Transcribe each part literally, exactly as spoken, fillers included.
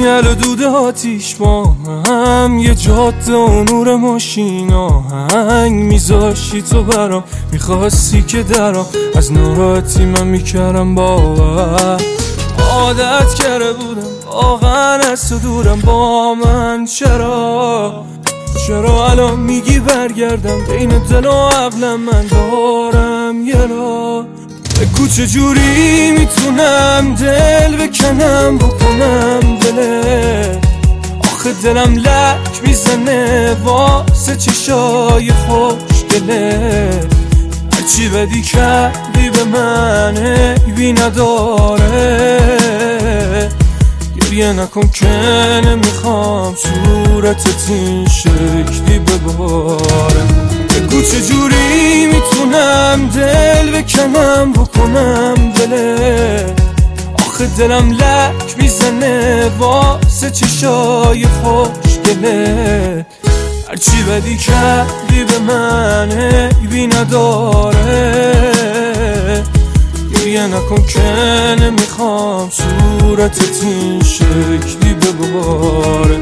سینگل و دود آتیش با هم، یه جاده و نور ماشین آهنگ میذاشی تو برام، میخواستی که درام از ناراحتی من میکردم باور. عادت کرده بودم واقعا از تو دورم، با من چرا چرا الان میگی برگردم؟ بین دل و عقلم من دارم یه راه، بگو چجوری میتونم دل بکنم بکنم دله. آخه دلم لک میزنه واسه چشای خوشگله، هرچی بدی کردی به من عیبی نداره. گریه نکن که نمیخوام صورتت این شکلی بباره، بگو چجوری میتونم دل بکنم بکنم دله. آخه دلم لک میزنه واسه چشای خوشگله، هرچی بدی کردی به من عیبی نداره. گریه نکن که نمیخوام صورتت این شکلی بباره.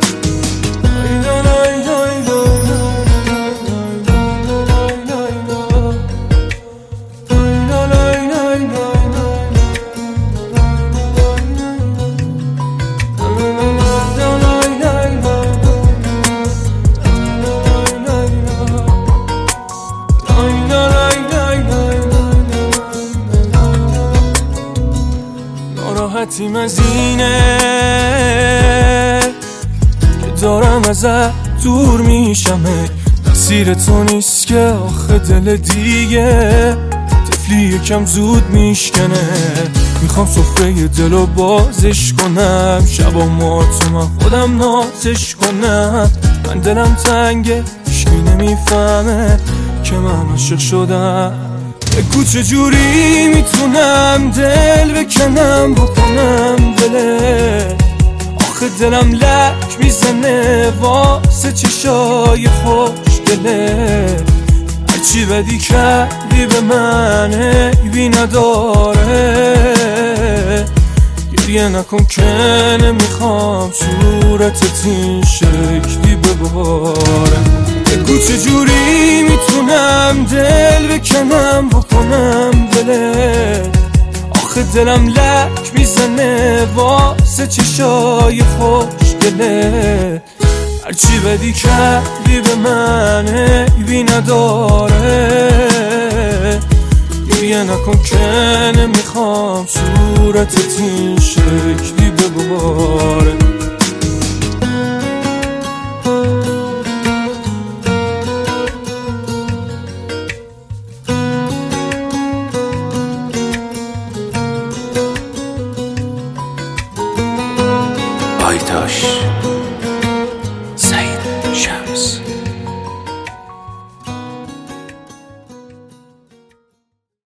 ناراحتیم از اینه که دارم ازت دور میشم، تقصیر تو نیست که آخه دل دیگه طفلی یکم زود میشکنه. میخوام سفره دلو بازش کنم، شبا ما تو من خودم نازش کنم. من دلم تنگه هیچکی نمیفهمه که من عاشق شدم، بگو چجوری میتونم دل بکنم بکنم دله. آخه دلم لک میزنه واسه چشای خوشگله، هرچی بدی کردی به من عیبی نداره. گریه نکن که نمیخوام صورتت این شکلی بباره، بگو چجوری میتونم دل بکنم بکنم دله. آخه دلم لک میزنه واسه چشای خوشگله، هرچی بدی کردی به من عیبی نداره. گریه نکن که نمیخوام صورتت این شکلی بباره. آیتاش